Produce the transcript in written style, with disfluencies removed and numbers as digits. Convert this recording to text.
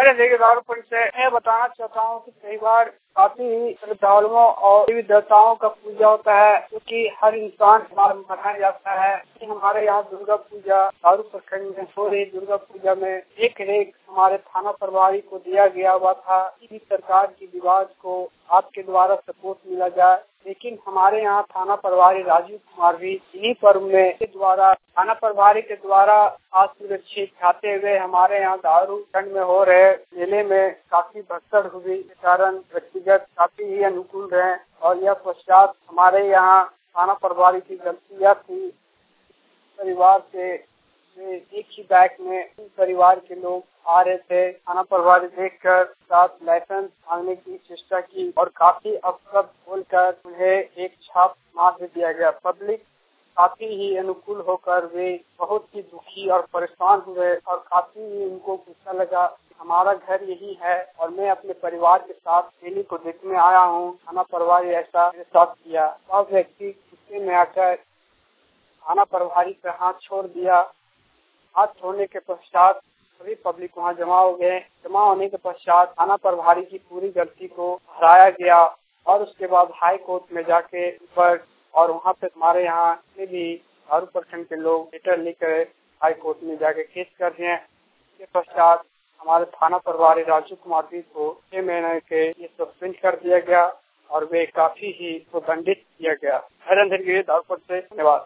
अरे देखिए दारूपन से मैं बताना चाहता हूँ कि कई बार काफी श्रद्धालुओं और देवी देवताओं का पूजा होता है, क्योंकि हर इंसान मनाया जाता है कि हमारे यहाँ दुर्गा पूजा दारू प्रखंड में हो रही दुर्गा पूजा में एक हमारे थाना प्रभारी को दिया गया हुआ था कि सरकार की विवाद को आपके द्वारा सपोर्ट मिला जाए, लेकिन हमारे यहाँ थाना प्रभारी राजीव कुमार भी इन्हीं पर्व में के द्वारा थाना प्रभारी के द्वारा असुरक्षित खाते हुए हमारे यहाँ दारू खंड में हो रहे मेले में काफी भगदड़ हुई के कारण व्यक्तिगत काफी ही अनुकूल रहे। और यह पश्चात हमारे यहाँ थाना प्रभारी की गलती यह थी, परिवार से एक ही बाइक में परिवार के लोग आ रहे थे। थाना प्रभारी देखकर साथ लाइसेंस मांगने की चेष्टा की और काफी अवसर खोलकर उन्हें एक छाप मार दिया गया। पब्लिक काफी ही अनुकूल होकर वे बहुत ही दुखी और परेशान हुए और काफी ही उनको गुस्सा लगा। हमारा घर यही है और मैं अपने परिवार के साथ मेले को देखने आया हूँ, थाना प्रभारी ऐसा मेरे साथ किया। सब व्यक्ति गुस्से में आकर थाना प्रभारी पर हाथ छोड़ दिया। हाथ छोड़ने के पश्चात सभी पब्लिक वहां जमा हो गए। जमा होने के पश्चात थाना प्रभारी की पूरी गलती को हराया गया और उसके बाद हाई कोर्ट में जाके ऊपर और वहां पे हमारे यहाँ से भी दारू प्रखंड के लोग लेटर लेकर हाई कोर्ट में जाके केस कर दिए। इसके पश्चात हमारे थाना प्रभारी राजू कुमार जी को 6 महीने के लिए सस्पेंड कर दिया गया और वे काफी ही दंडित किया गया। धन्यवाद।